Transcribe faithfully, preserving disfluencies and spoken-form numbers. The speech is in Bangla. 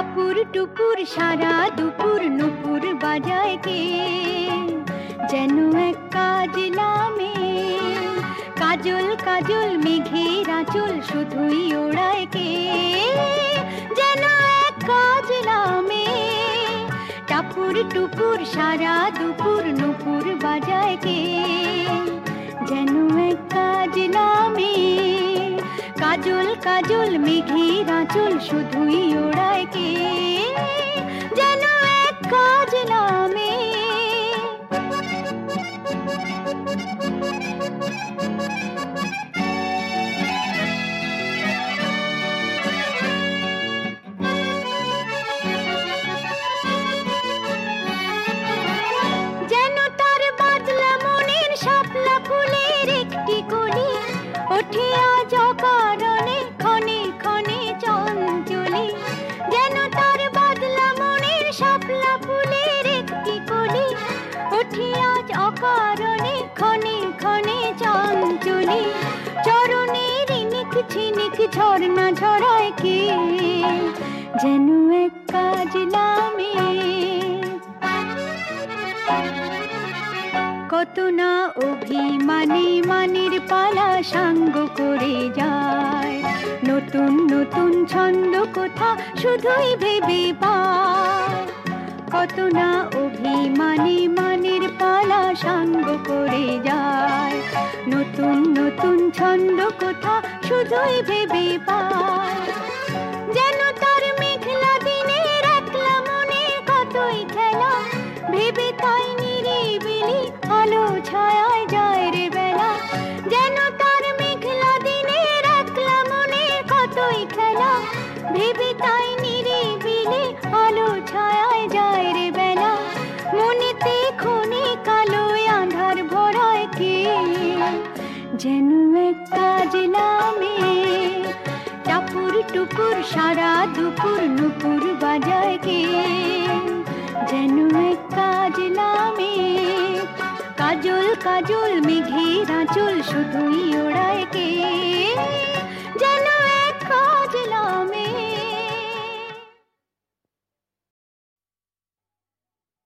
টাপুর টুপুর সারা দুপুর নুপুর বাজায় কে, যেন এক কাজলা মেয়ে। কাজল কাজল মেঘের আঁচল শুধুই ওড়ায় কে, যেন এক কাজলা মেয়ে। টাপুর টুপুর সারা দুপুর নুপুর বাজায় কে, যেন এক কাজলা মেয়ে। কাজল কাজল মেঘের আঁচল শুধুই ওড়ায় কে, যেন এক কাজলা মেয়ে। যেন তার বাদলা মনের শাপলা ফুলের একটি কলি, ওঠে আজ অকারণে ক্ষণে ক্ষণে চঞ্চলি। যেন তার বাদলা মনের শাপলা ফুলের একটি কলি, ওঠে আজ অকারণে ক্ষণে ক্ষণে চঞ্চলি। চরণে রিনিক ঝিনিক ঝর্ণা ঝরায় কে, যেন এক কাজলা মেয়ে। কত না অভিমানে মানের পালা সাঙ্গ করে যায়, নতুন নতুন ছন্দ কোথা শুধুই ভেবে পায়। কত না অভিমানে মানের পালা সাঙ্গ করে যায়, নতুন নতুন ছন্দ কোথা শুধুই ভেবে পায়। যেন তার মেঘলা দিনের একলা মনে কতই খেলা, ভেবে তাই নিরিবিলি আলো ছায়ায় যায় রে বেলা। যেন তার মেঘলা দিনের একলা মনে কতই খেলা, ভেবে তাই নিরিবিলি আলো ছায়ায় যায় রে বেলা। মনেতে ক্ষণে কালো আঁধার ভরায় কে, যেন এক কাজলা মেয়ে। টাপুর টুপুর সারা দুপুর নুপুর বাজায় কে, যেন এক কাজলা মেয়ে। কাজল কাজল মেঘের আঁচল শুধুই ওড়ায় কে, যেন